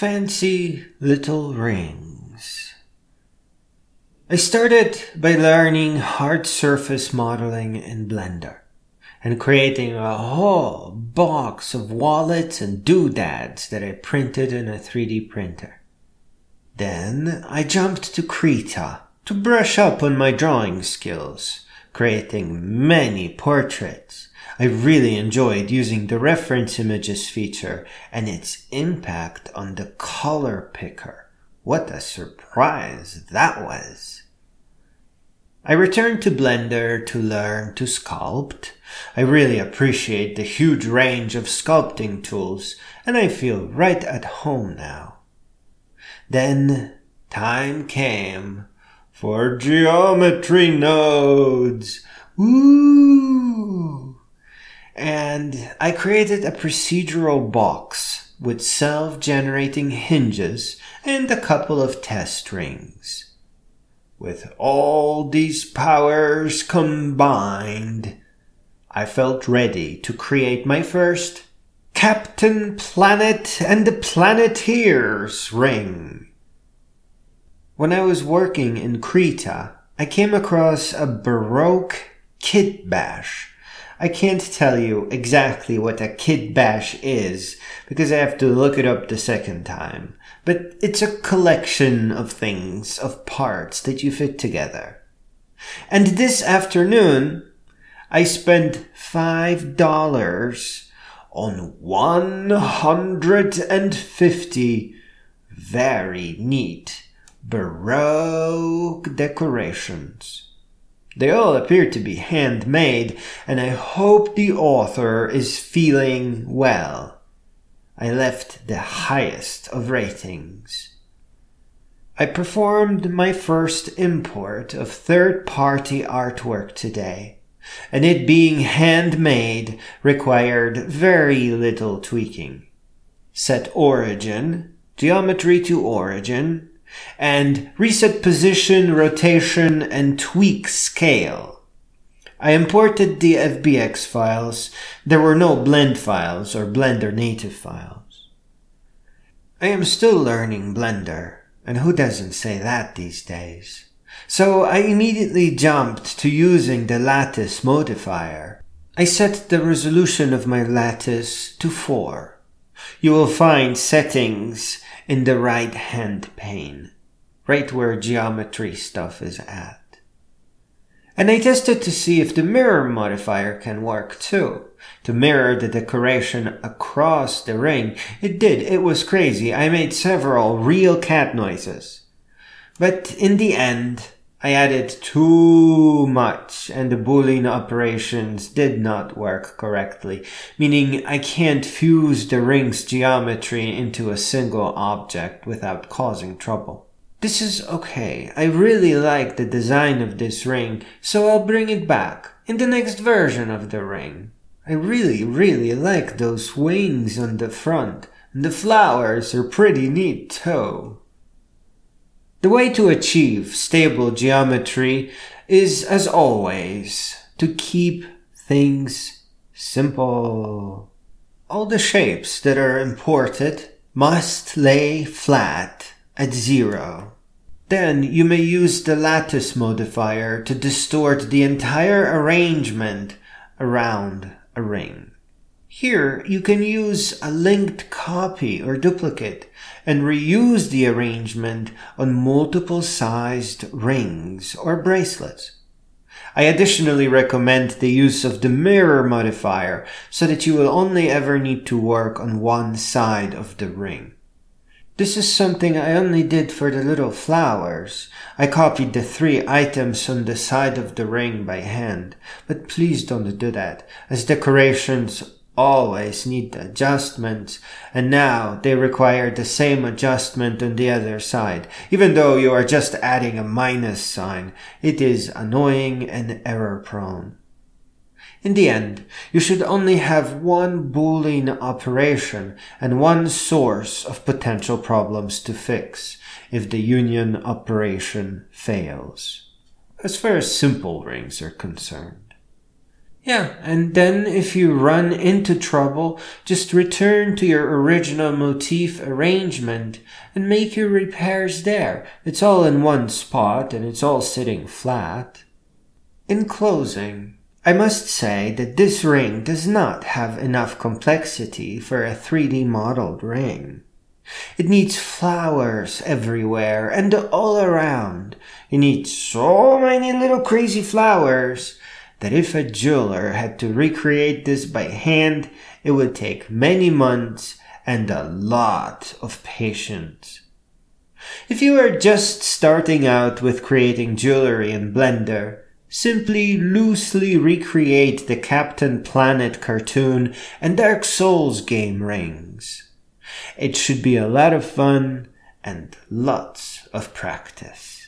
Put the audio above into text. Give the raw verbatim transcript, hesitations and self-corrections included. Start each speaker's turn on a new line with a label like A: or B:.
A: Fancy little rings. I started by learning hard surface modeling in Blender and creating a whole box of wallets and doodads that I printed in a three D printer. Then I jumped to Krita to brush up on my drawing skills, creating many portraits. I really enjoyed using the reference images feature and its impact on the color picker. What a surprise that was! I returned to Blender to learn to sculpt. I really appreciate the huge range of sculpting tools, and I feel right at home now. Then time came for geometry nodes. Woo! And I created a procedural box with self-generating hinges and a couple of test rings. With all these powers combined, I felt ready to create my first Captain Planet and the Planeteers ring. When I was working in Krita, I came across a Baroque kit bash. I can't tell you exactly what a kit bash is because I have to look it up the second time. But it's a collection of things, of parts that you fit together. And this afternoon, I spent five dollars on one hundred fifty very neat Baroque decorations. They all appear to be handmade, and I hope the author is feeling well. I left the highest of ratings. I performed my first import of third-party artwork today, and it being handmade required very little tweaking. Set origin, geometry to origin, and reset position, rotation, and tweak scale. I imported the F B X files. There were no blend files or Blender native files. I am still learning Blender, and who doesn't say that these days? So I immediately jumped to using the lattice modifier. I set the resolution of my lattice to four. You will find settings in the right hand pane, right where geometry stuff is at. And I tested to see if the mirror modifier can work too, to mirror the decoration across the ring. It did, it was crazy. I made several real cat noises. But in the end, I added too much and the Boolean operations did not work correctly, meaning I can't fuse the ring's geometry into a single object without causing trouble. This is okay. I really like the design of this ring, so I'll bring it back in the next version of the ring. I really, really like those wings on the front, and the flowers are pretty neat too. The way to achieve stable geometry is, as always, to keep things simple. All the shapes that are imported must lay flat at zero. Then you may use the lattice modifier to distort the entire arrangement around a ring. Here, you can use a linked copy or duplicate and reuse the arrangement on multiple sized rings or bracelets. I additionally recommend the use of the mirror modifier so that you will only ever need to work on one side of the ring. This is something I only did for the little flowers. I copied the three items on the side of the ring by hand, but please don't do that, as decorations always need adjustments, and now they require the same adjustment on the other side. Even though you are just adding a minus sign, it is annoying and error-prone. In the end, you should only have one Boolean operation and one source of potential problems to fix if the union operation fails, as far as simple rings are concerned. Yeah, and then if you run into trouble, just return to your original motif arrangement and make your repairs there. It's all in one spot and it's all sitting flat. In closing, I must say that this ring does not have enough complexity for a three D modeled ring. It needs flowers everywhere and all around. It needs so many little crazy flowers that if a jeweler had to recreate this by hand, it would take many months and a lot of patience. If you are just starting out with creating jewelry in Blender, simply loosely recreate the Captain Planet cartoon and Dark Souls game rings. It should be a lot of fun and lots of practice.